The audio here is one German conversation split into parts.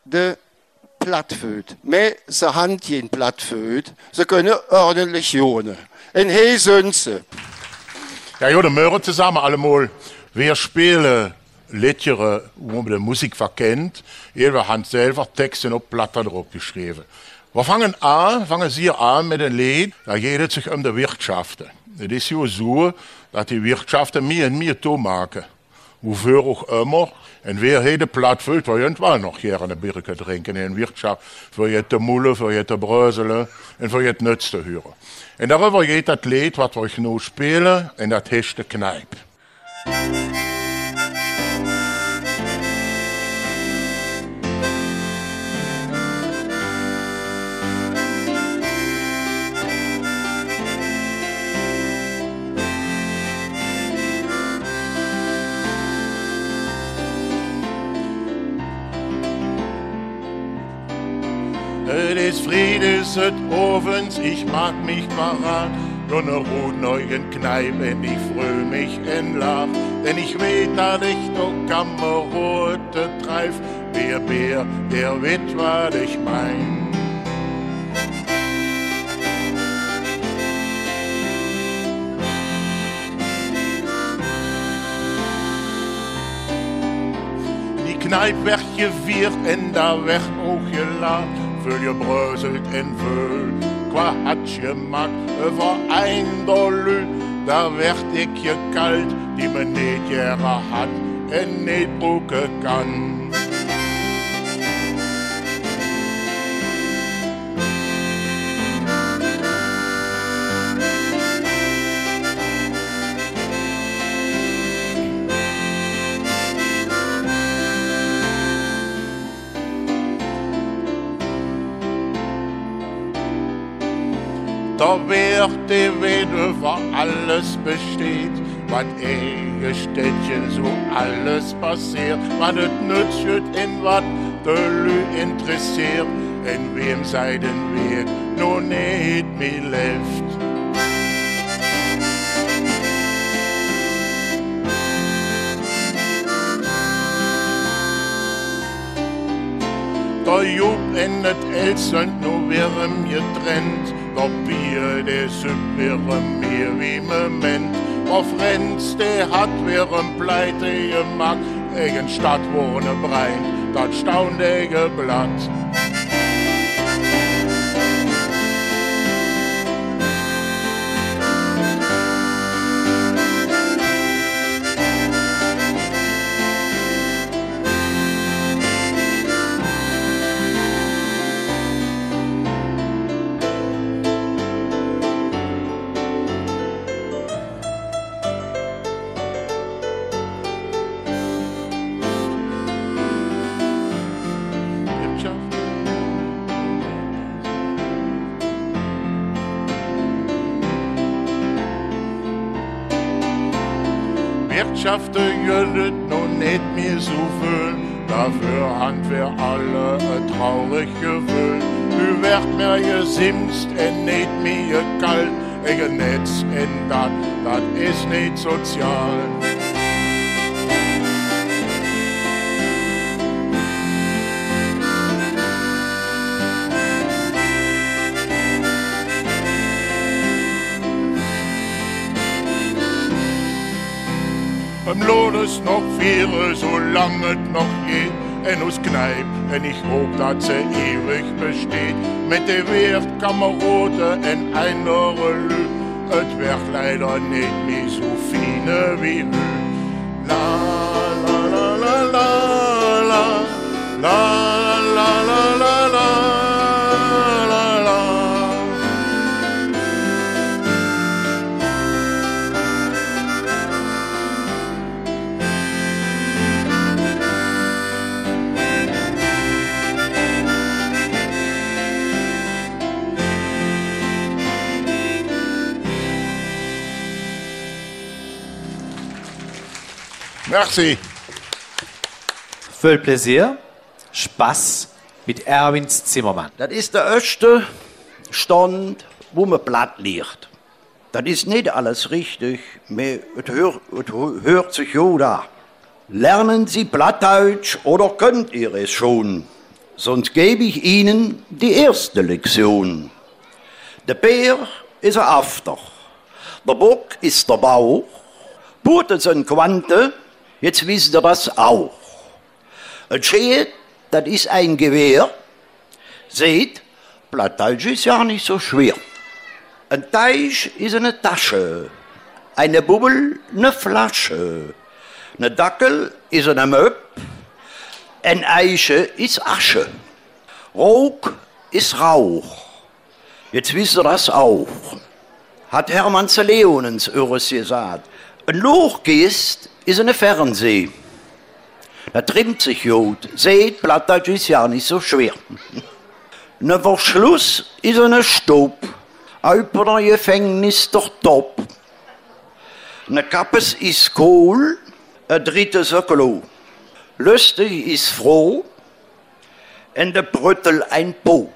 de Plattföd. Aber sie haben kein Plattföd. Sie können ordentlich jonen. Und hier sind sie. Ja, dann mögen zusammen allemal. Wir spielen Liedere, wo man die Musik verkennt. Jeder hat selber Texte auf Platten drauf geschrieben. Wir fangen Sie an mit einem Lied, da geht es sich um die Wirtschaften. Es ist ja so, dass die Wirtschaften mehr und mehr machen. Wofür auch immer. Und wer jede Platt füllt, wir irgendwann noch gerne eine Birke trinken in der Wirtschaft. Für jede Mulle, für jede Brösele und für jede Nütze hören. Und darüber geht das Lied, was wir euch noch spielen, und das heißt die Kneipe. Es ist Friedes et Ovens, ich mag mich parat, nur eine rotneugen Kneipe, ich fröh mich in Lach, denn ich weet, dass ich doch Kamerote treif, wer Bär, der wit, was ich mein. Die Kneipe werd gewirrt en da werd auch gelacht. Vul je brøzelt en vul, qua had je mak over $1, daar werd ik je kalt, die me niet jaren had en niet broeken kan. Da wird die Wede, wo alles besteht, was Städtchen so alles passiert, was es nützt in was de Lü interessiert, in wem sei den Weg noch nicht mehr lebt. Da Job in het Elsen nur wären getrennt, doch Bier, der Süpp wären mehr wie Moment. Auf Renz, der hat wären pleite gemacht, egen Stadt wohne breit, dat staunige Blatt. Wirtschaften jüllet noch nicht mehr so viel, dafür haben wir alle ein traurig Gewöhl. Du werd mir gesimst en nicht mehr kalt, egen Netz en dat ist nicht sozial. Im Lodes noch viere, solange es noch geht, en us Kneipp, en ich hoop, dat ze ewig besteht. Mit de Wert Kamerote en einere Lü, et werd leider nicht mehr so fine wie Hü. La la la la la la, la la la la la. Merci. Viel Plaisir, Spaß mit Erwin Zimmermann. Das ist der erste Stand, wo man platt liegt. Das ist nicht alles richtig, aber es hört sich ja da. Lernen Sie Plattdeutsch oder könnt ihr es schon? sonst gebe ich Ihnen die erste Lektion. Der Bär ist ein After, der Bock ist der Bauch, Pute sind Quante, jetzt wisst ihr das auch. Ein Schild, das ist ein Gewehr. Seht, Plattdeutsch ist ja nicht so schwer. Ein Teich ist eine Tasche, eine Bubbel eine Flasche, eine Dackel ist eine Möb, ein Eiche ist Asche, Rog ist Rauch. Jetzt wisst ihr das auch. Hat Hermann zu Leonens Öres gesagt. Ein Lochgeist ist eine Fernseh. Da trimmt sich gut. Seht, Plattdeutsch ist ja nicht so schwer. Ein Verschluss ist eine Stub. Über ein Gefängnis doch top. Eine Kappes ist Kohl, ein drittes ein Klo. Lustig ist froh, und der Brüttel ein Po.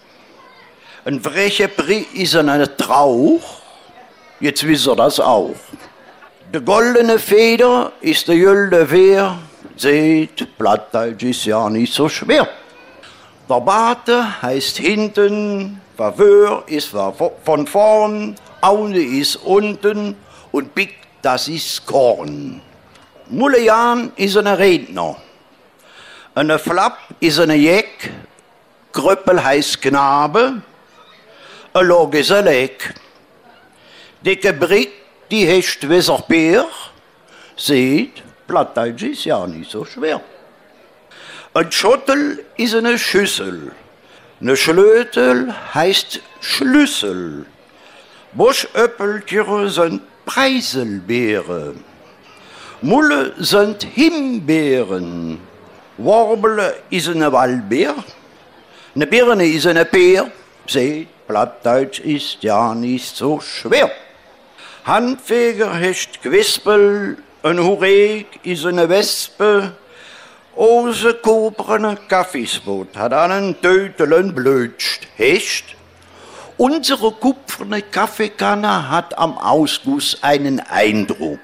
Ein freche Brie ist eine Trauch, jetzt wisst ihr das auch. Die goldene Feder ist der güldene Wehr, seht, Plattdeutsch ist ja nicht so schwer. Der Bate heißt hinten, Verwör ist von vorn, Aune ist unten und Big, das ist Korn. Mullejan ist ein Redner, eine Flapp ist eine Jeck, Kröppel heißt Knabe, ein Log ist ein Leck. Dicke Brick, die hecht Weser Bär, seht, Plattdeutsch ist ja nicht so schwer. Ein Schottel ist eine Schüssel, eine Schlötel heißt Schlüssel, Buschöppeltiere sind Preiselbeere, Mulle sind Himbeeren, Worbele ist eine Waldbeer, eine Birne ist eine Peer, seht, Plattdeutsch ist ja nicht so schwer. Handfeger hecht Quispel, ein Hureg ist eine Wespe, Ose kobrene Kaffeesboot hat einen Tötelen blödscht, hecht. Unsere kupferne Kaffeekanne hat am Ausguss einen Eindruck.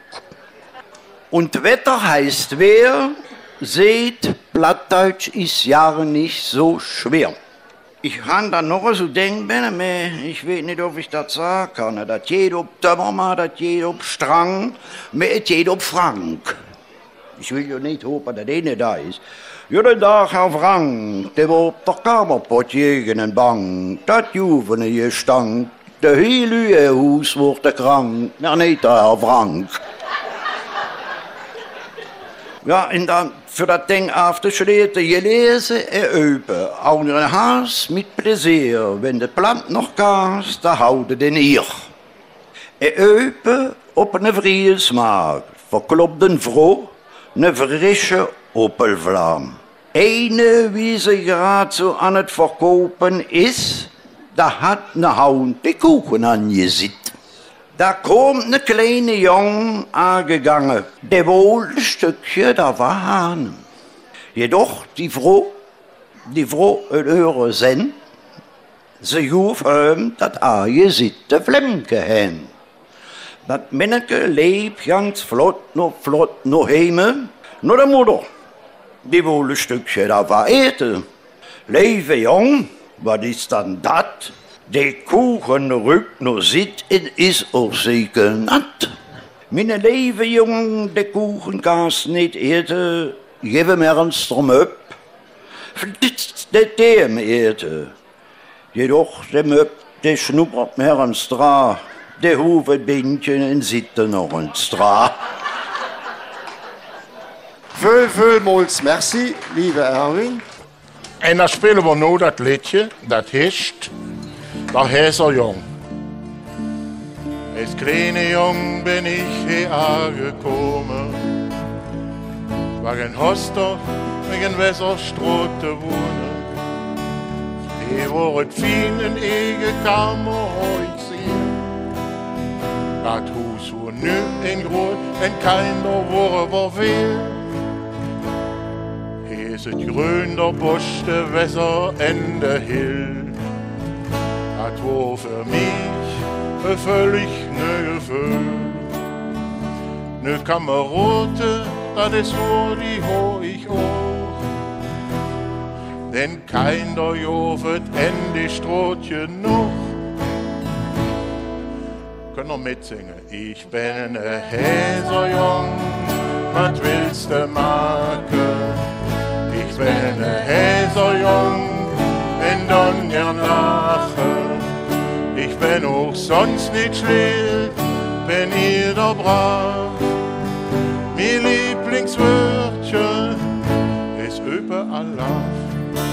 Und Wetter heißt wer, seht, Plattdeutsch ist ja nicht so schwer. Ich kann dann noch so denken, ich weiß nicht, ob ich das sagen kann. Das geht ob Tömmermann, das geht ob Strang, das geht ob Frank. Ich will ja nicht hoffen, dass der nicht da ist. Jeden Tag Herr Frank, der war auf der Kammerportier gegen Bank. Das Juvene gestank, der hele Haus wurde krank. Na nicht der Herr Frank. Ja, und dann für das Ding auf der Schritte gelesen, üben. Auch in ein Haus mit Pläsier. Wenn der Plant noch Gas, da haut den ihr. Üben auf eine Friesmarkt, verkloppten Frau, eine frische Opelflamme. Eine, wie sie gerade so an het verkopen ist, da hat ne Haund die Kuchen angesieht. Da kommt ne kleine Jung angegangen, der wohl ein Stückchen da war Hahn. Jedoch die Frau in höhere Sinn, sie juf dat angesitte Flemke hen. Dat Männeke lebt ganz flott no heime, nur der Mutter, die wohl ein Stückchen da war ete. Leve Jung, was ist dann dat? Der Kuchen rückt nur sit, is auch sicher natt. Meine Leve Jung, der Kuchen gas nicht ete, gebe mir ein Strom ab. Verditzt der dem ete. Jedoch der Möb, der schnuppert mir ein Stra, der Hufe Bindchen in Sitte noch ein Stra. Vielmals merci, liebe Erwin. En dan spelen we nou dat liedje, dat heet, daar Häser Jong. Als kleine Jong ben ich hier aangekomen, waar een Hoster met een Wässerstraat te wonen. Hier wordt het fijn in eigen kamerhuis hier. Dat huis wordt nu in groot en keiner wordt wel veel. Is het groen der Busch, de Wässer en de Hill. Dat war für mich ein völlig neues Gefühl. Ne Kamerate, dat is voor die hoor ich auch. denn keiner jovet en die Strootje noch. Können wir mitsingen? Ich bin ein Häserjung, was willst du machen? Ich bin ein Häserjung, in Donner lachen. Ich bin auch sonst nicht schlecht, bin jeder brav. Mein Lieblingswörtchen ist überall Love.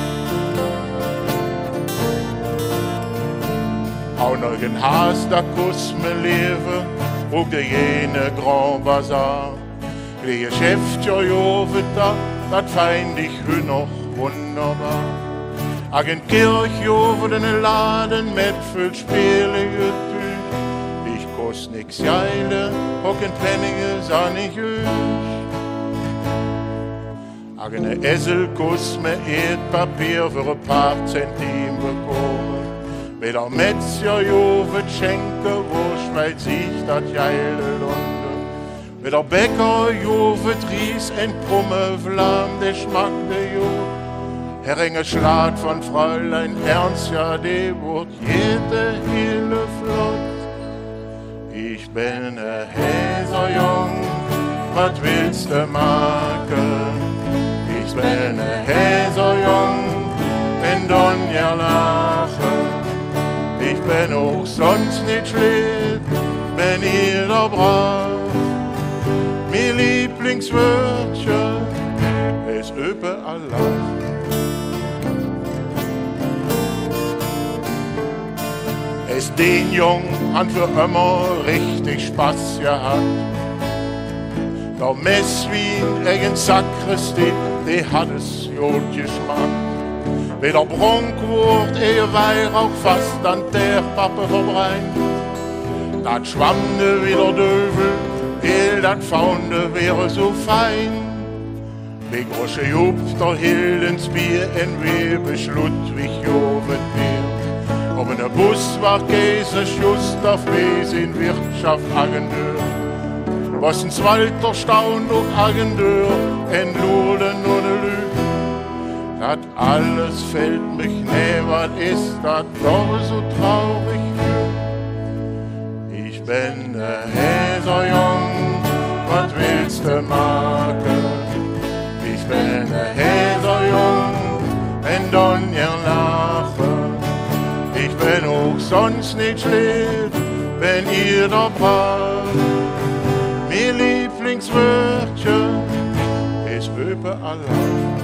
Auch noch ein Haas, da kuss me Leben, auch der jene Grand Bazar. Die Geschäfte jovet da, dat feind ich hü noch wunderbar. Agen Kirch jovet in den Laden mit viel Spiele. Ich kost nix Jeile, hocken Pfennige sah nicht üch. Agen Esel kuss me Papier für ein paar Zentim bekommen. Mit der Metzger jovet Schenke, wo schmeißt sich dat Jeile Lunde. Mit der Bäcker jovet Ries en Prumme Vlam, der schmackte jo. Herringe Schlat von Fräulein Ernst, ja, die wird jede Hille flott. Ich bin ein Häserjung, was willst du machen? Ich bin ein Häserjung, in Donner lachen. Ich bin auch sonst nicht schlecht, bin jeder brav. Mein Lieblingswörtchen ist überall Love. Es den Jungen hat für immer richtig Spaß gehabt. Der Messwien gegen Sakristi, die hat es gut geschmackt. Wieder Bronkwurt, Weihrauch fast an der Pappe verbrennt. Dat schwammte wieder Dövel, dat Faunde wäre so fein. Wie große Jupfter Hildens Bier in Webe Ludwig Jovet Bier. Ob in der Bus war Käse just auf Wes in Wirtschaft Agendeur. Was ins Walter Staun durch Agendeur, en Luden ohne Lüge. Dat alles fällt mich näher, was ist dat doch so traurig für? Ich bin der Häserjung, was willst du machen? Ich bin der Häserjung, in Donner lachen. Ich bin auch sonst nicht schlecht, wenn ihr da brav. Mein Lieblingswörtchen ist überall Love.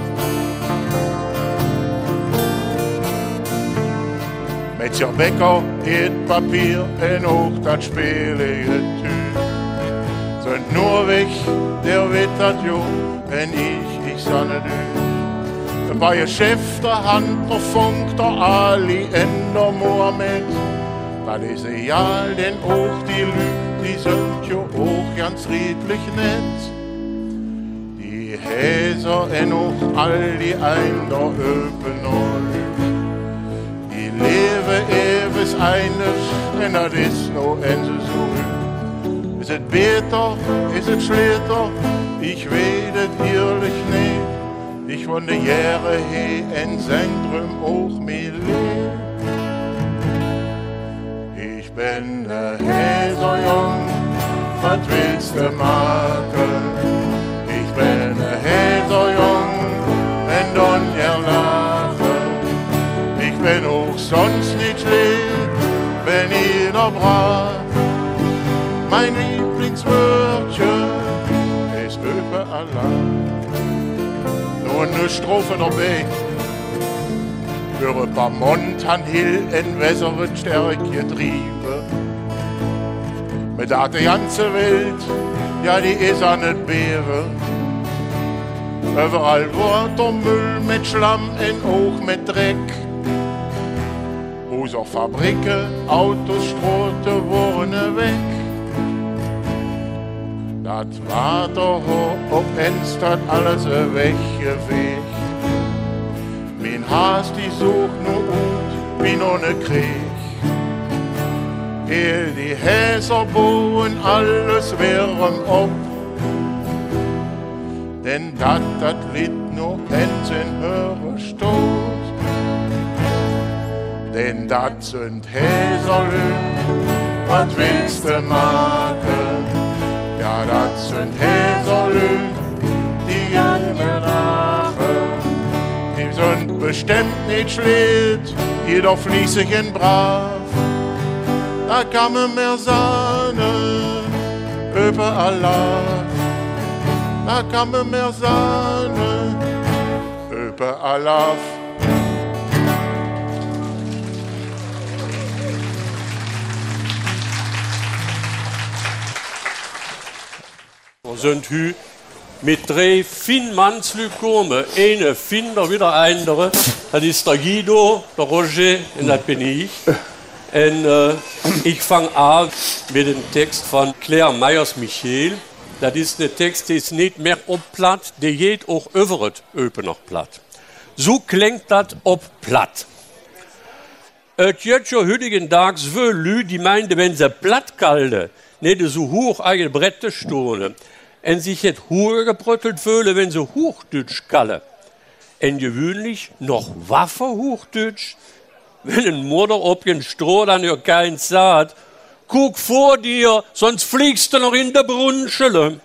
Met je Bäcker, het Papier en ook dat spelige Tür. Sind nur weg, der wittert jo, en ich sanne du. Ein paar Geschäfte, Handler, Funk, der Ali, en der Mohammed. Das ist egal, denn auch die Lüg, die sind jo auch ganz redlich nett. Die Häser en auch all die ein der Öpen Leve ewig eines, en dat is no en so. Is het beter, is het schlechter, ich weet het eerlijk niet. Ich von de Jahre he en Zentrum auch mir leer. Ich bin der Häserjung, was willst du machen? Ich bin der Häserjung, en Donner lachen. Ich bin auch sonst nicht schlecht, wenn jeder brav. Mein Lieblingswörtchen ist überall Love. Nur eine Strophe dabei. Für ein paar Montanhill in wässeren Stärke getrieben. Mit der ganze Welt, ja die ist auch nicht Beere. Überall wird der Müll mit Schlamm und auch mit Dreck. Wo auch Fabriken, Autos, Strote wurden weg. Dat Water op ens dat alles weggewegt. Mein Haas die sucht nur ut, wie noch ne Krieg. Die Häser bauen alles wärm ob. Denn dat Lied noch Enten höre Stoß. Denn das sind Häserlü, was willst du machen? Ja, das sind Häserlü, die gehen mir nachher. Die sind bestimmt nicht schlecht, jedoch fließig und brav. Da kann man mehr Sahne überall auf. Da kann man mehr Sahne überall auf. Wir sind heute mit 3 Finnmannslü gekommen. Eine Finner, wieder andere. Das ist der Guido, der Roger und das bin ich. Und ich fange an mit dem Text von Claire Meyers-Michel. Das ist ein Text, der ist nicht mehr auf Platt, der geht auch über das Öpen noch Platt. So klingt das auf Platt. Et geht schon heutigen Tags für Leute, die meinen, wenn sie platt kalten, nicht so hoch eigene Bretter stehen, und sich jetzt hoch gebröttelt fühlen, wenn sie Hochdeutsch kalten. Und gewöhnlich noch Waffe Hochdeutsch. Wenn ein Mutter ob den Stroh dann ja kein sagt, guck vor dir, sonst fliegst du noch in der Brunschele.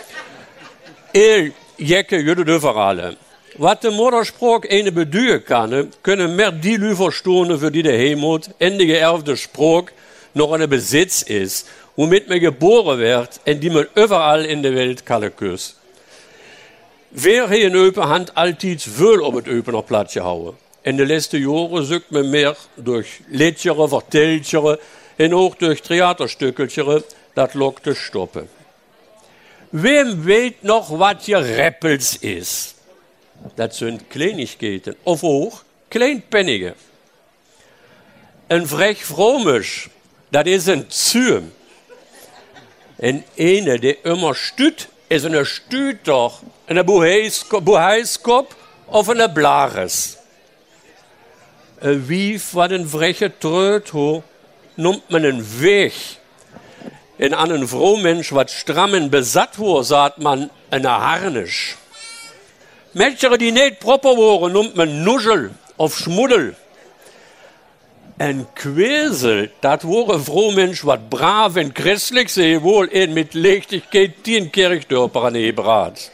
Jecke, jede dürfen alle. Was der Muttersprach eine bedühen kann, können mehr die Lü verstehen, für die der Heimat, Ende geerbte Spruch, noch ein Besitz ist, womit man geboren wird, und die man überall in der Welt kalle küsst. Wer hier in Öpen Hand altits will auf das Öpen noch Platz hauen. In den letzten Jahren sucht man mehr durch Liedchere, Vertelchere und auch durch Theaterstückelchere, das lockt zu stoppen. Wem weiß noch, was hier Rappels ist? Das sind Kleinigkeiten, auf auch Kleinpennige. Ein frech Fromisch, das ist ein Züm. Und eine, der immer stüt, ist eine Stüter, eine Buheiskop auf eine Blares. Wie war den freche Tröd, nimmt man einen Weg. In einen Frohmensch, was strammen besatt war, sagt man eine Harnisch. Mädchen, die nicht proper waren, nimmt man Nuschel auf Schmuddel. Ein Quäsel, das war ein Frohmensch, was brav und christlich sei wohl, mit Leichtigkeit die in Kirchdörper an Ebrat.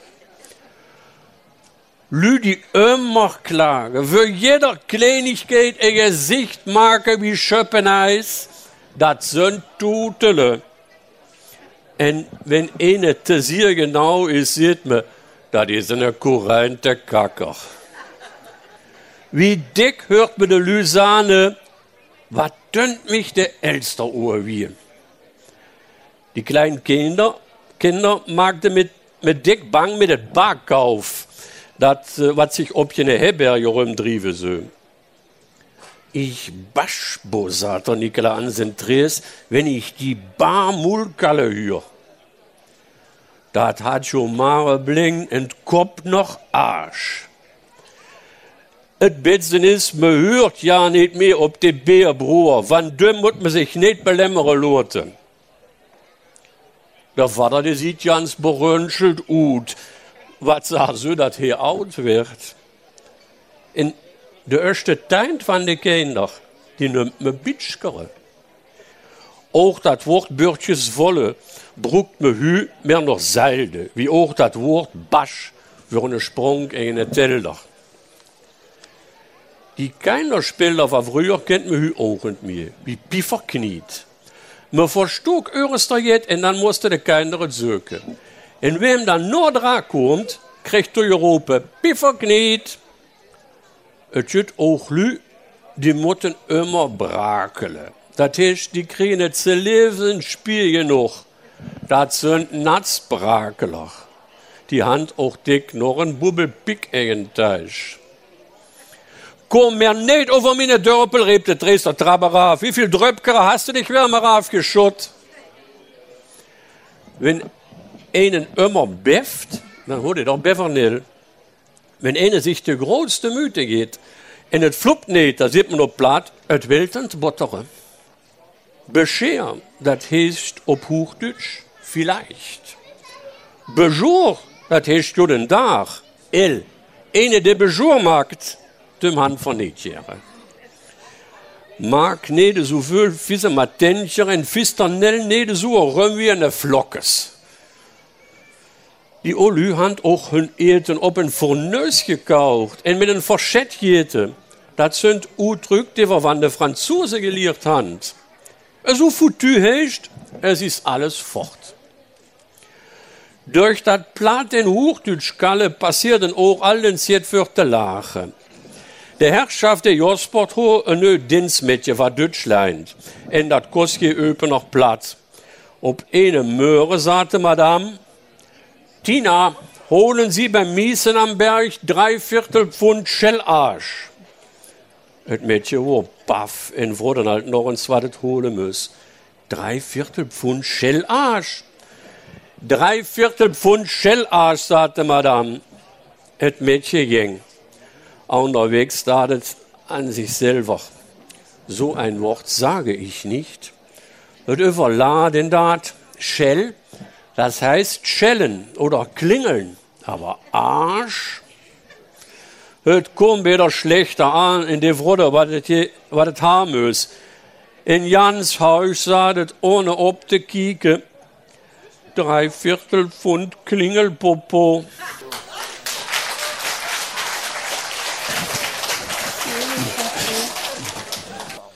Lü, die immer klagen, für jeder Kleinigkeit ein Gesicht machen wie Schöppeneis, das sind Tutele. Und wenn eine sehr genau ist, sieht man, das ist eine kurrente Kacker. Wie dick hört man der Lysane, was dünnt mich der Elsterohr wie? Die kleinen Kinder magten mit dick bang mit dem Backkauf. Das, was sich ob je eine Herberge rumdrieve so. Ich baschbo, sagt der Nikola Ansentries, wenn ich die Barmulkalle hör. Das hat schon Mare bling und Kopf noch Arsch. Et Betzen ist, man hört ja nicht mehr ob de Bärbruer, wann düm muss man sich nicht belämmere loten. Der Vater, der sieht ganz berönschelt ut. Was sagst du, dass hier alt wird? In der erste Teil von den Kindern, die nimmt man Bitschkere. Auch das Wort Bürtjes Wolle druckt man hü mehr noch Seilde, wie auch das Wort Basch für einen Sprung in eine Telder. Die Kinderspieler von früher kennt man hü auch nicht mehr, wie Pifferkniet. Man verstug öfter jetzt und dann musste der Kinder suchen. Und wem dann nur dran kommt, kriegt die Europa Pifferkniet. Es gibt auch Leute, die müssen immer brakelen. Das heißt, die kriegen nicht zu leben Spiel genug. Das sind Natzbrakeler. Die haben auch dick noch einen Bubbelpick in den Teich. Komm mir nicht over meine Dörpel, rieb der Dresdner Traber auf. Wie viel Dröpker hast du dich wärmer aufgeschütt? Wenn einen immer befft, dann holt er doch Bevernil. Wenn einer sich die größte Müte geht, und es fluppt nicht, da sieht man noch platt, es will dann bottere. Bescher, das heißt auf Hochdeutsch vielleicht. Bejour, das heißt ja den Tag. Eine, der beschurmagt, dem Hand von nicht jere. Mag nicht so viel wie sie mal denken, und fisternell nicht so rum wie eine Flockes. Die Olü haben auch hun Eten op ein Forneus gekauft und mit einem Verschett jete. Das sind Udrück, die wir von den Franzosen gelehrt haben. So foutu heißt, es ist alles fort. Durch das Platt in Hochdeutschkalle passierten auch allen Ziertviertel Lachen. Der Herrschaft der Josport ho ein neu Dienstmädchen war Deutschland. Und das kostet öpe noch Platz. Ob eine Möhre, sagte Madame, Tina, holen Sie beim Miesen am Berg 3/4 Pfund Schellarsch. Das Mädchen war baff und wurde halt noch ein zweites holen müssen. 3/4 Pfund Schellarsch. 3/4 Pfund Schellarsch, sagte Madame. Das Mädchen ging. Unterwegs dachte an sich selber. So ein Wort sage ich nicht. Das überladen dat Schell. Das heißt schellen oder klingeln, aber Arsch, das kommt wieder schlechter an in die Freude, was das haben muss. In Jans Haus sah das ohne ob de Kieke, 3/4 Pfund Klingelpopo.